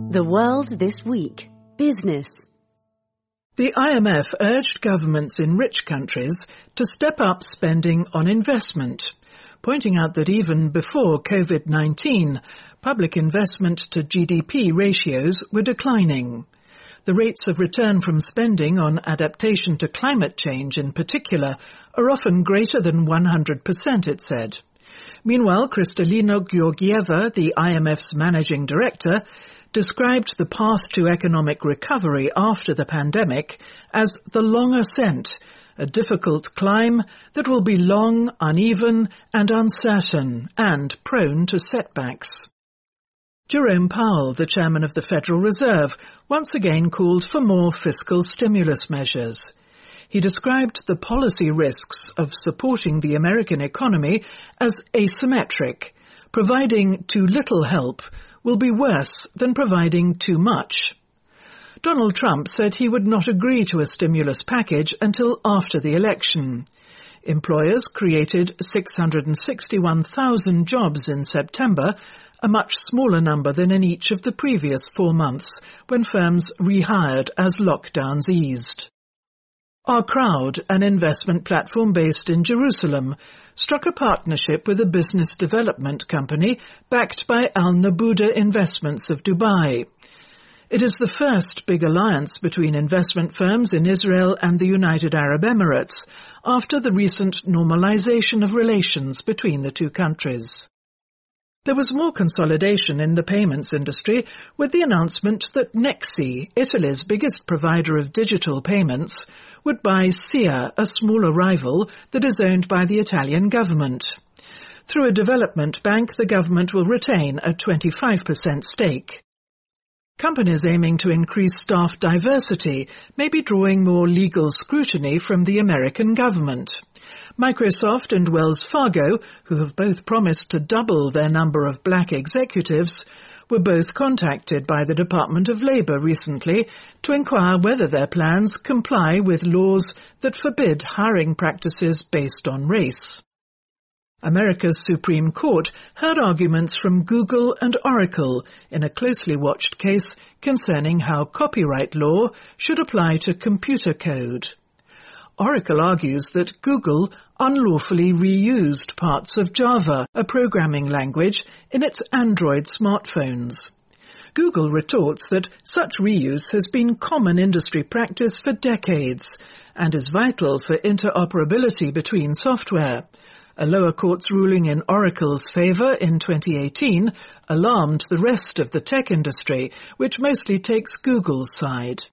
The World This Week. Business. The IMF urged governments in rich countries to step up spending on investment, pointing out that even before COVID-19, public investment to GDP ratios were declining. The rates of return from spending on adaptation to climate change in particular are often greater than 100%, it said. Meanwhile, Kristalina Georgieva, the IMF's managing director, described the path to economic recovery after the pandemic as the long ascent, a difficult climb that will be long, uneven and uncertain and prone to setbacks. Jerome Powell, the chairman of the Federal Reserve, once again called for more fiscal stimulus measures. He described the policy risks of supporting the American economy as asymmetric. Providing too little help will be worse than providing too much. Donald Trump said he would not agree to a stimulus package until after the election. Employers created 661,000 jobs in September, a much smaller number than in each of the previous 4 months, when firms rehired as lockdowns eased. Our Crowd, an investment platform based in Jerusalem, struck a partnership with a business development company backed by Al Nabuda Investments of Dubai. It is the first big alliance between investment firms in Israel and the United Arab Emirates after the recent normalization of relations between the two countries. There was more consolidation in the payments industry with the announcement that Nexi, Italy's biggest provider of digital payments, would buy SIA, a smaller rival that is owned by the Italian government. Through a development bank, the government will retain a 25% stake. Companies aiming to increase staff diversity may be drawing more legal scrutiny from the American government. Microsoft and Wells Fargo, who have both promised to double their number of black executives, were both contacted by the Department of Labor recently to inquire whether their plans comply with laws that forbid hiring practices based on race. America's Supreme Court heard arguments from Google and Oracle in a closely watched case concerning how copyright law should apply to computer code. Oracle argues that Google unlawfully reused parts of Java, a programming language, in its Android smartphones. Google retorts that such reuse has been common industry practice for decades and is vital for interoperability between software. A lower court's ruling in Oracle's favor in 2018 alarmed the rest of the tech industry, which mostly takes Google's side.